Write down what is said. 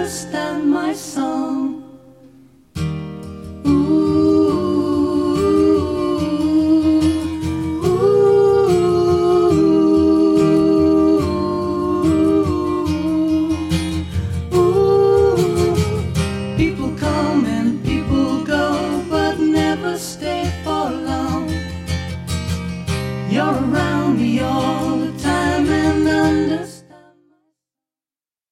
understand my song. People come and people go, but never stay for long. You're around